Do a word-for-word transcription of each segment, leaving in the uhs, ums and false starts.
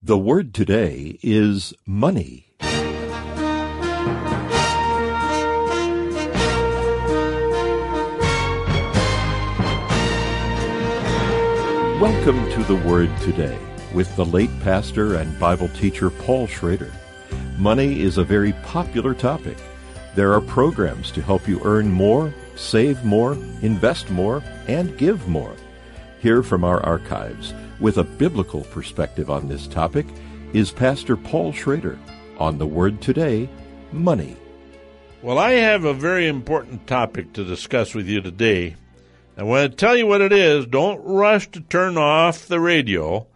The word today is money. Welcome to The Word Today with the late pastor and Bible teacher Paul Schrader. Money is a very popular topic. There are programs to help you earn more, save more, invest more, and give more. Here from our archives, with a biblical perspective on this topic, is Pastor Paul Schrader on The Word Today, Money. Well, I have a very important topic to discuss with you today. I want to tell you what it is. Don't rush to turn off the radio.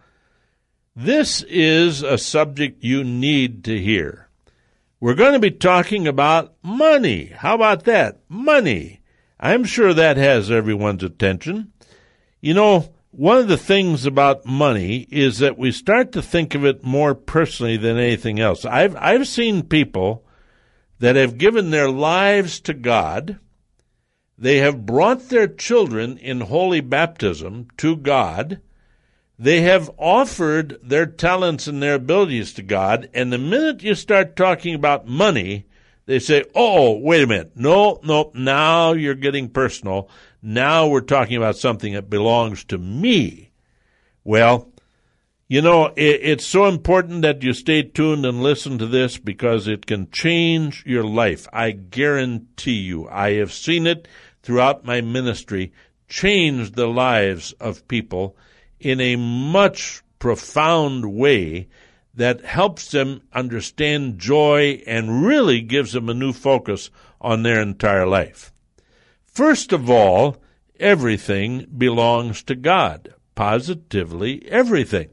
This is a subject you need to hear. We're going to be talking about money. How about that? Money. I'm sure that has everyone's attention. You know, one of the things about money is that we start to think of it more personally than anything else. I've I've seen people that have given their lives to God. They have brought their children in holy baptism to God. They have offered their talents and their abilities to God. And the minute you start talking about money, they say, oh, wait a minute. No, no, now you're getting personal. Now we're talking about something that belongs to me. Well, you know, it, it's so important that you stay tuned and listen to this because it can change your life. I guarantee you. I have seen it throughout my ministry change the lives of people in a much profound way that helps them understand joy and really gives them a new focus on their entire life. First of all, everything belongs to God. Positively everything.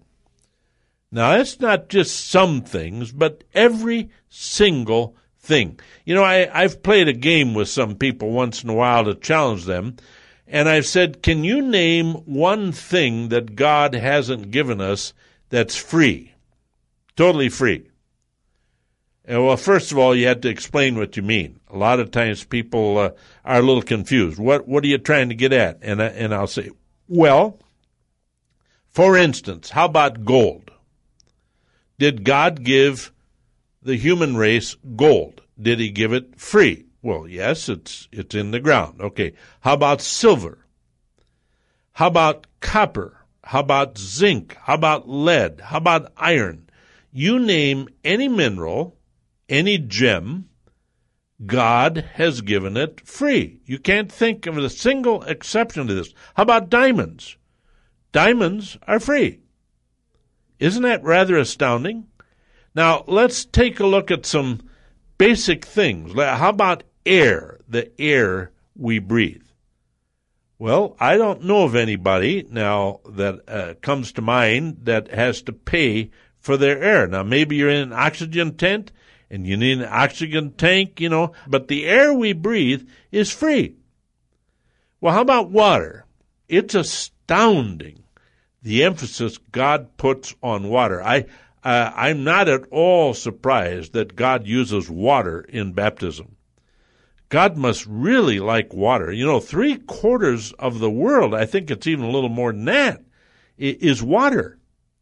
Now, that's not just some things, but every single thing. You know, I, I've played a game with some people once in a while to challenge them, and I've said, can you name one thing that God hasn't given us that's free? Totally free. And well, first of all, you have to explain what you mean. A lot of times people uh, are a little confused. What what are you trying to get at? And, I, and I'll say, well, for instance, how about gold? Did God give the human race gold? Did he give it free? Well, yes, it's it's in the ground. Okay. How about silver? How about copper? How about zinc? How about lead? How about iron? You name any mineral, any gem, God has given it free. You can't think of a single exception to this. How about diamonds? Diamonds are free. Isn't that rather astounding? Now, let's take a look at some basic things. How about air, the air we breathe? Well, I don't know of anybody now that uh, comes to mind that has to pay for their air. Now, maybe you're in an oxygen tent and you need an oxygen tank, you know, but the air we breathe is free. Well, how about water? It's astounding the emphasis God puts on water. I, uh, I'm not at all surprised that God uses water in baptism. God must really like water. You know, three quarters of the world, I think it's even a little more than that, is water.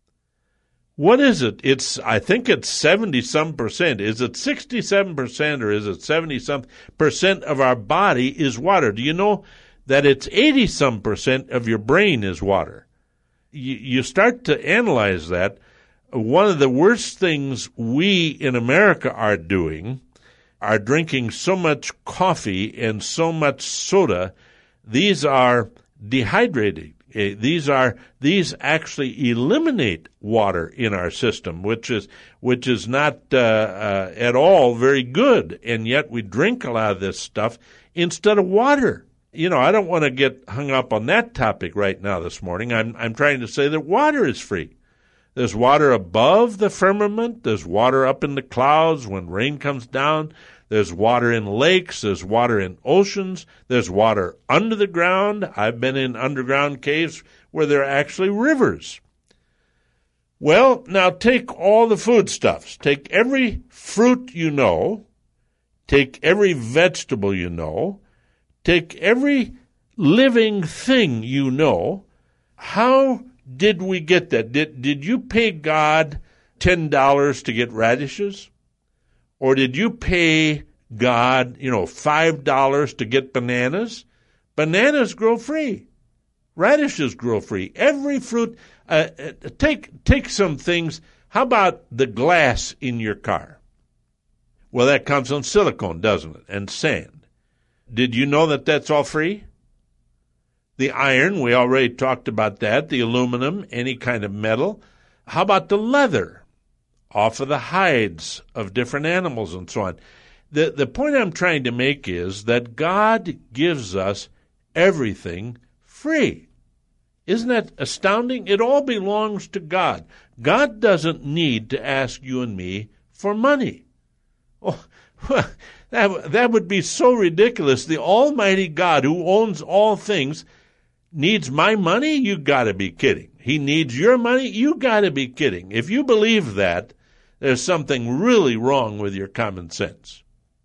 What is it? It's, I think it's seventy-some percent. Is it sixty-seven percent or is it seventy-some percent of our body is water? Do you know that it's eighty-some percent of your brain is water? You start to analyze that. One of the worst things we in America are doing are drinking so much coffee and so much soda. These are dehydrating. These are these actually eliminate water in our system, which is which is not uh, uh, at all very good. And yet we drink a lot of this stuff instead of water. You know, I don't want to get hung up on that topic right now this morning. I'm I'm trying to say that water is free. There's water above the firmament. There's water up in the clouds when rain comes down. There's water in lakes. There's water in oceans. There's water under the ground. I've been in underground caves where there are actually rivers. Well, now take all the foodstuffs. Take every fruit you know. Take every vegetable you know. Take every living thing you know. How did we get that? Did did you pay God ten dollars to get radishes? Or did you pay God, you know, five dollars to get bananas? Bananas grow free. Radishes grow free. Every fruit, uh, take, take some things. How about the glass in your car? Well, that comes on silicone, doesn't it? And sand. Did you know that that's all free? The iron, we already talked about that. The aluminum, any kind of metal. How about the leather off of the hides of different animals and so on? The, the point I'm trying to make is that God gives us everything free. Isn't that astounding? It all belongs to God. God doesn't need to ask you and me for money. Oh, that, that would be so ridiculous. The Almighty God who owns all things needs my money? You got to be kidding. He needs your money? You got to be kidding. If you believe that, there's something really wrong with your common sense.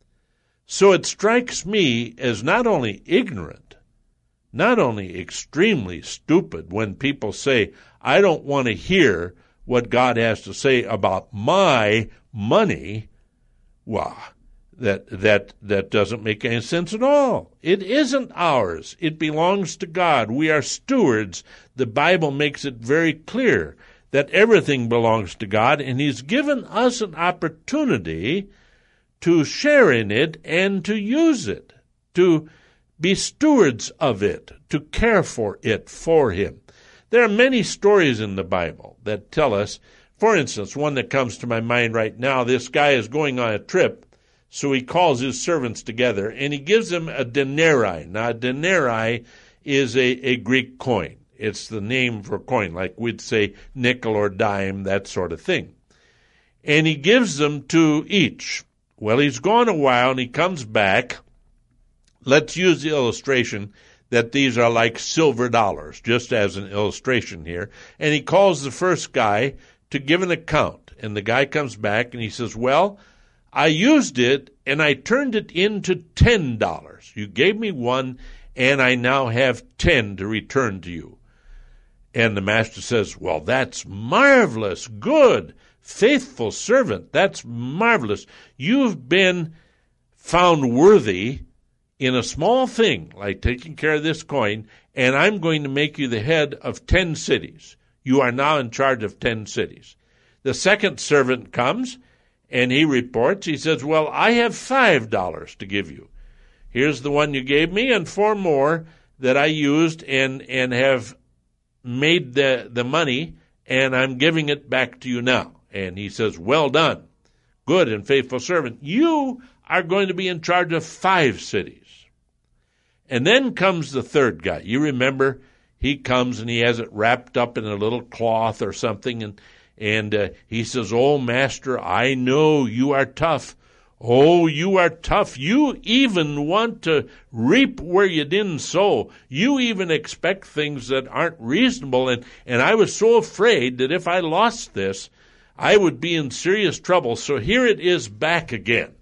So it strikes me as not only ignorant, not only extremely stupid when people say, I don't want to hear what God has to say about my money. Well, that that that doesn't make any sense at all. It isn't ours. It belongs to God. We are stewards. The Bible makes it very clear that everything belongs to God, and He's given us an opportunity to share in it and to use it, to be stewards of it, to care for it for Him. There are many stories in the Bible that tell us, for instance, one that comes to my mind right now, this guy is going on a trip, so he calls his servants together, and he gives them a denarii. Now, a denarii is a, a Greek coin. It's the name for coin, like we'd say nickel or dime, that sort of thing. And he gives them to each. Well, he's gone a while, and he comes back. Let's use the illustration that these are like silver dollars, just as an illustration here. And he calls the first guy to give an account. And the guy comes back, and he says, well, I used it, and I turned it into ten dollars. You gave me one, and I now have ten to return to you. And the master says, well, that's marvelous, good, faithful servant. That's marvelous. You've been found worthy in a small thing, like taking care of this coin, and I'm going to make you the head of ten cities. You are now in charge of ten cities. The second servant comes, and he reports, he says, well, I have five dollars to give you. Here's the one you gave me, and four more that I used and, and have made the, the money, and I'm giving it back to you now. And he says, well done, good and faithful servant. You are going to be in charge of five cities. And then comes the third guy. You remember, he comes and he has it wrapped up in a little cloth or something, and, and uh, he says, oh, master, I know you are tough. Oh, you are tough. You even want to reap where you didn't sow. You even expect things that aren't reasonable. And, and I was so afraid that if I lost this, I would be in serious trouble. So here it is back again.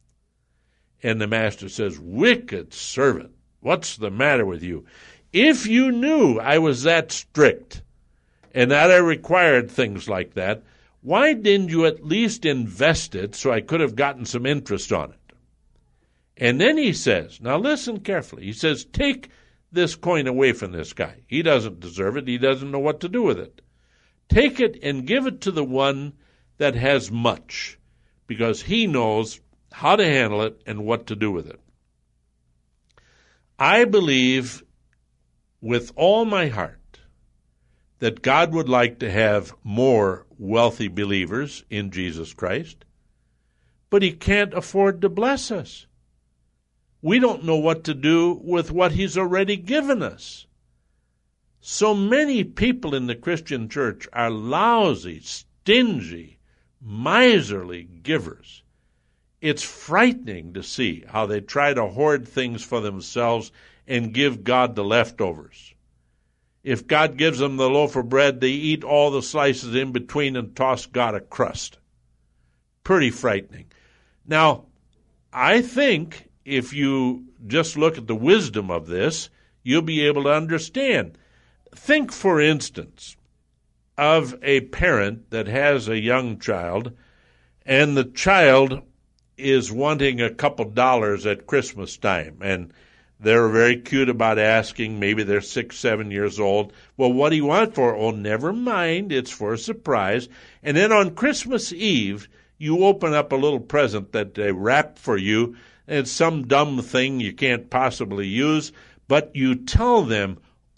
And the master says, wicked servant, what's the matter with you? If you knew I was that strict and that I required things like that, why didn't you at least invest it so I could have gotten some interest on it? And then he says, now listen carefully, he says, take this coin away from this guy. He doesn't deserve it. He doesn't know what to do with it. Take it and give it to the one that has much, because he knows how to handle it and what to do with it. I believe with all my heart that God would like to have more wealthy believers in Jesus Christ, but He can't afford to bless us. We don't know what to do with what He's already given us. So many people in the Christian church are lousy, stingy, miserly givers. It's frightening to see how they try to hoard things for themselves and give God the leftovers. If God gives them the loaf of bread, they eat all the slices in between and toss God a crust. Pretty frightening. Now, I think if you just look at the wisdom of this, you'll be able to understand. Think, for instance, of a parent that has a young child, and the child is wanting a couple dollars at Christmas time, and they're very cute about asking. Maybe they're six, seven years old. Well, what do you want for? Oh, never mind. It's for a surprise. And then on Christmas Eve, you open up a little present that they wrap for you. And it's some dumb thing you can't possibly use. But you tell them,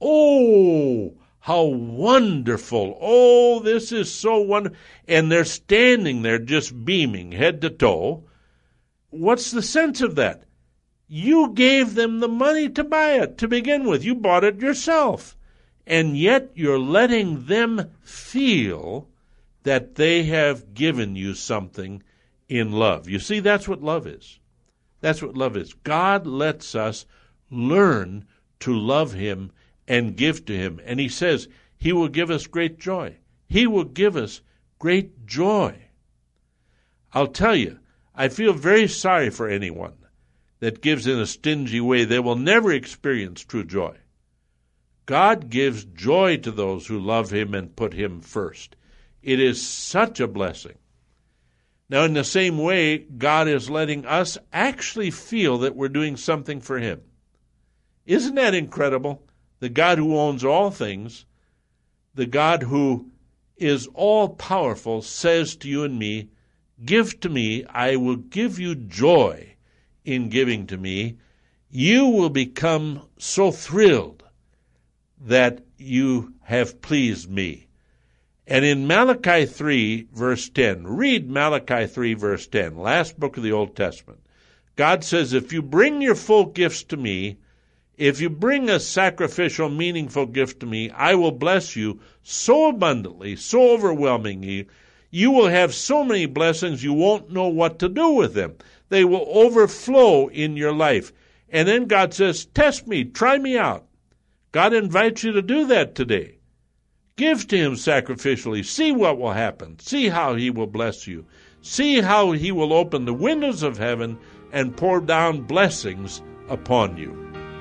oh, how wonderful. Oh, this is so wonderful. And they're standing there just beaming head to toe. What's the sense of that? You gave them the money to buy it to begin with. You bought it yourself. And yet you're letting them feel that they have given you something in love. You see, that's what love is. That's what love is. God lets us learn to love him and give to him. And he says he will give us great joy. He will give us great joy. I'll tell you, I feel very sorry for anyone that gives in a stingy way. They will never experience true joy. God gives joy to those who love him and put him first. It is such a blessing. Now, in the same way, God is letting us actually feel that we're doing something for him. Isn't that incredible? The God who owns all things, the God who is all-powerful, says to you and me, give to me, I will give you joy in giving to me. You will become so thrilled that you have pleased me. And in Malachi three, verse ten, read Malachi three, verse ten, last book of the Old Testament. God says, if you bring your full gifts to me, if you bring a sacrificial, meaningful gift to me, I will bless you so abundantly, so overwhelmingly. You will have so many blessings you won't know what to do with them. They will overflow in your life. And then God says, test me, try me out. God invites you to do that today. Give to him sacrificially. See what will happen. See how he will bless you. See how he will open the windows of heaven and pour down blessings upon you.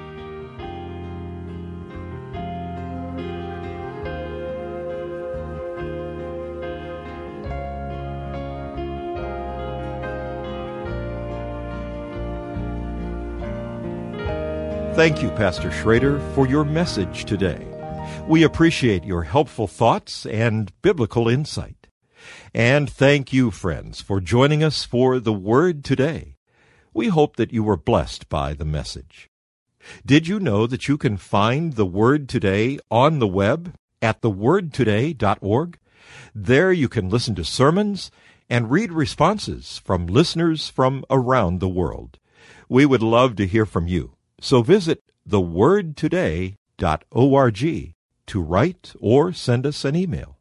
Thank you, Pastor Schrader, for your message today. We appreciate your helpful thoughts and biblical insight. And thank you, friends, for joining us for The Word Today. We hope that you were blessed by the message. Did you know that you can find The Word Today on the web at the word today dot org? There you can listen to sermons and read responses from listeners from around the world. We would love to hear from you. So visit the word today dot org to write or send us an email.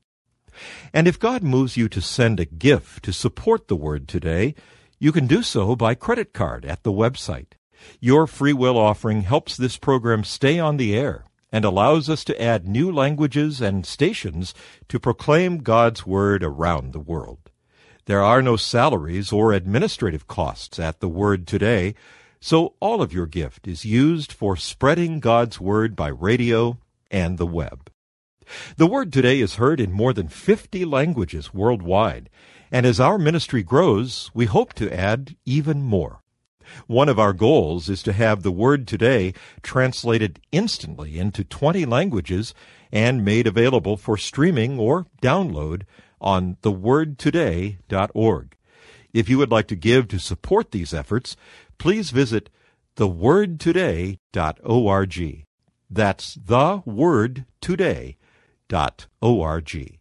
And if God moves you to send a gift to support the Word Today, you can do so by credit card at the website. Your free will offering helps this program stay on the air and allows us to add new languages and stations to proclaim God's Word around the world. There are no salaries or administrative costs at the Word Today, so all of your gift is used for spreading God's Word by radio and the web. The Word Today is heard in more than fifty languages worldwide, and as our ministry grows, we hope to add even more. One of our goals is to have the Word Today translated instantly into twenty languages and made available for streaming or download on the word today dot org. If you would like to give to support these efforts, please visit the word today dot org. That's the word today dot org.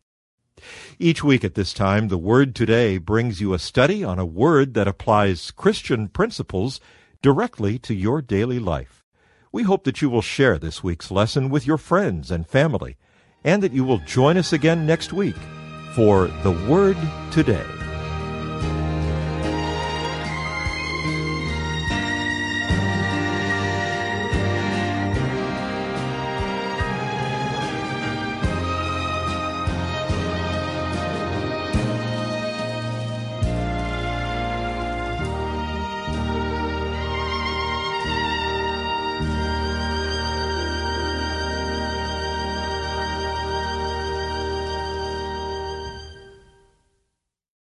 Each week at this time, The Word Today brings you a study on a word that applies Christian principles directly to your daily life. We hope that you will share this week's lesson with your friends and family, and that you will join us again next week for The Word Today.